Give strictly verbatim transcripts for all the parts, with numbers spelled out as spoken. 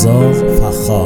رضا فخار.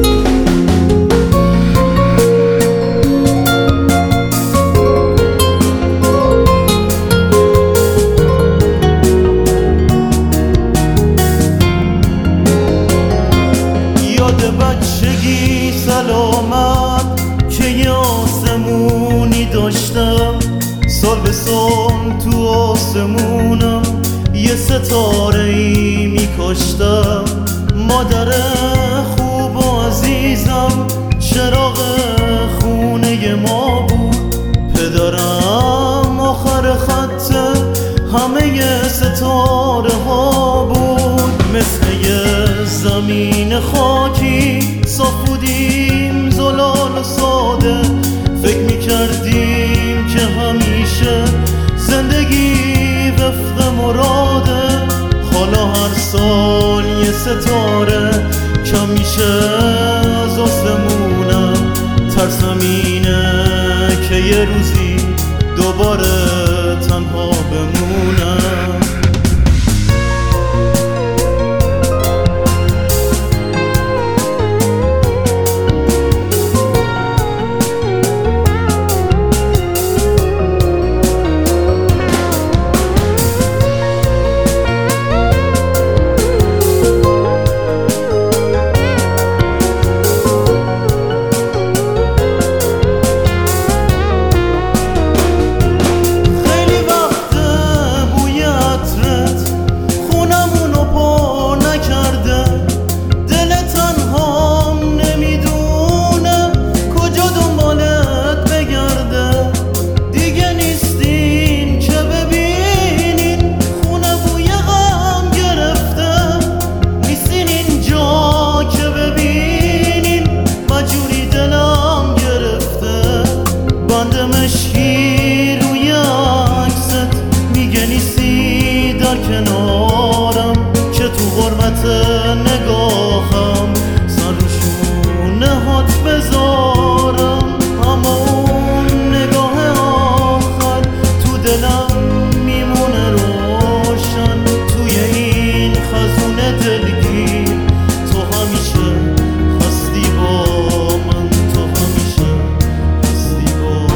یاد بچگی سلامت که یه آسمونی داشتم، سال به سال تو آسمونم یه ستاره ای میکاشتم. مادر خوب و عزیزم چراغ خونه ما بود، پدرم آخر خط همه ستاره ها بود. مثل یه زمین خاکی صاف بودیم زلال و ساده، فکر میکردیم که همیشه زندگی وفق مراده. حالا هر سال یه ستاره کم میشه از آسمونم، ترسم اینه که یه روزی دوباره تنها بمونم. مشکی روی عکست میگه نیستی در کنارم، که تو غربت نگاهم سر رو شونه هات بذارم. اما اون نگاه آخر تو دلم میمونه روشن، توی این خزونه دلگیر تو همیشه هستی با من، تو همیشه هستی با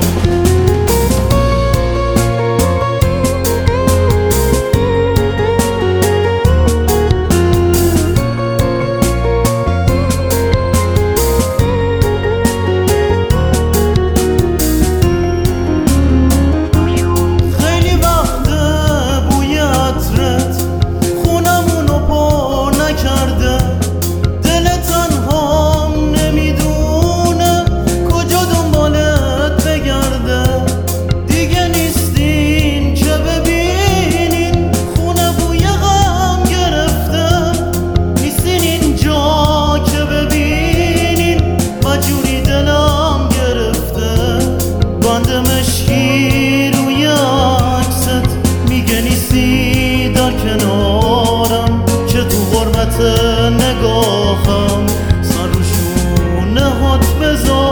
مشکی روی عکست میگه نیستی در کنارم، که تو غربت نگاهم سر رو شونه هات بذار.